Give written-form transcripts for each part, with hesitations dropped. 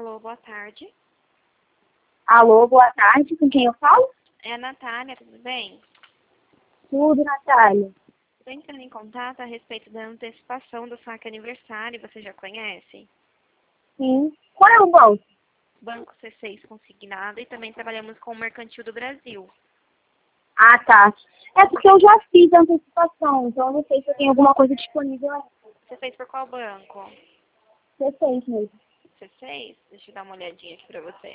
Alô, boa tarde. Alô, boa tarde, com quem eu falo? É a Natália, tudo bem? Tudo, Natália. Estou entrando em contato a respeito da antecipação do saque aniversário, você já conhece? Sim. Qual é o banco? Banco C6 Consignado e também trabalhamos com o Mercantil do Brasil. Ah, tá. É porque eu já fiz a antecipação, então eu não sei se eu tenho alguma coisa disponível aí. Você fez por qual banco? C6 mesmo. C6? Deixa eu dar uma olhadinha aqui pra você.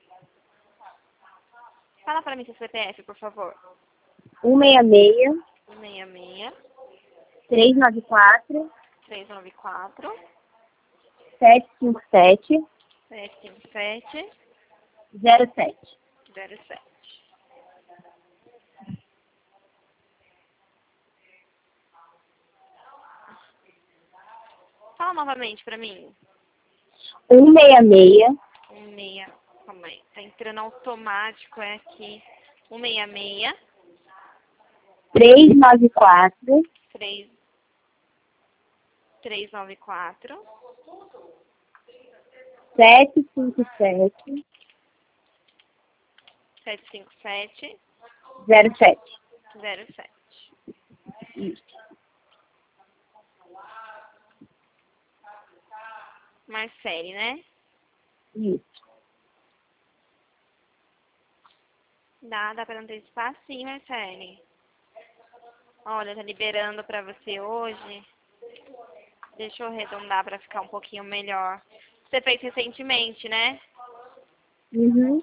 Fala pra mim seu CPF, por favor. 166 166 394 394 757 757 07. 07. Fala novamente pra mim. 166 Calma aí, tá entrando automático aqui. 166 394 3 394 757 757 07. 07. Isso. Marcele, né? Isso. Dá pra antecipar sim, Marcele. Olha, tá liberando pra você hoje. Deixa eu arredondar pra ficar um pouquinho melhor. Você fez recentemente, né? Uhum.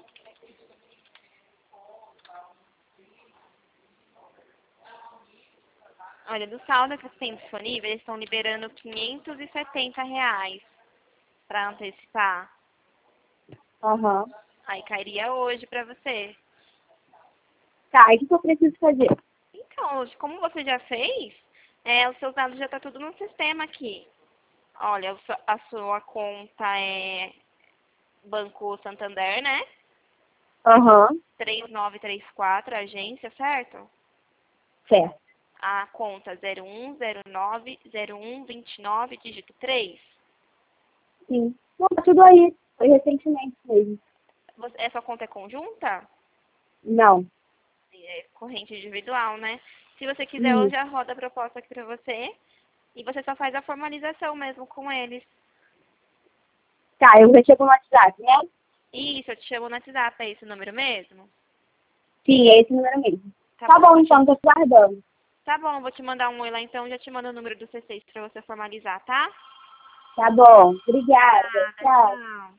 Olha, do saldo que você tem disponível, eles estão liberando R$ 570 pra antecipar. Aham. Aí cairia hoje pra você. Tá, e o que eu preciso fazer? Então, hoje, como você já fez, os seus dados já tá tudo no sistema aqui. Olha, a sua conta é Banco Santander, né? Aham. 3934, agência, certo? Certo. A conta 01090129, dígito 3. Sim. Não, tá tudo aí. Foi recentemente mesmo. Essa conta é conjunta? Não. É corrente individual, né? Se você quiser, eu Isso. já rodo a proposta aqui pra você. E você só faz a formalização mesmo com eles. Tá, eu recebo no WhatsApp, né? Isso, eu te chamo no WhatsApp, é esse o número mesmo? Sim, é esse número mesmo. Tá Tá bom, bom, então, tô te guardando. tá bom, vou te mandar um oi lá então, já te mando o número do C6 pra você formalizar, tá? Tá bom. Obrigada. Nada, Tchau. tchau.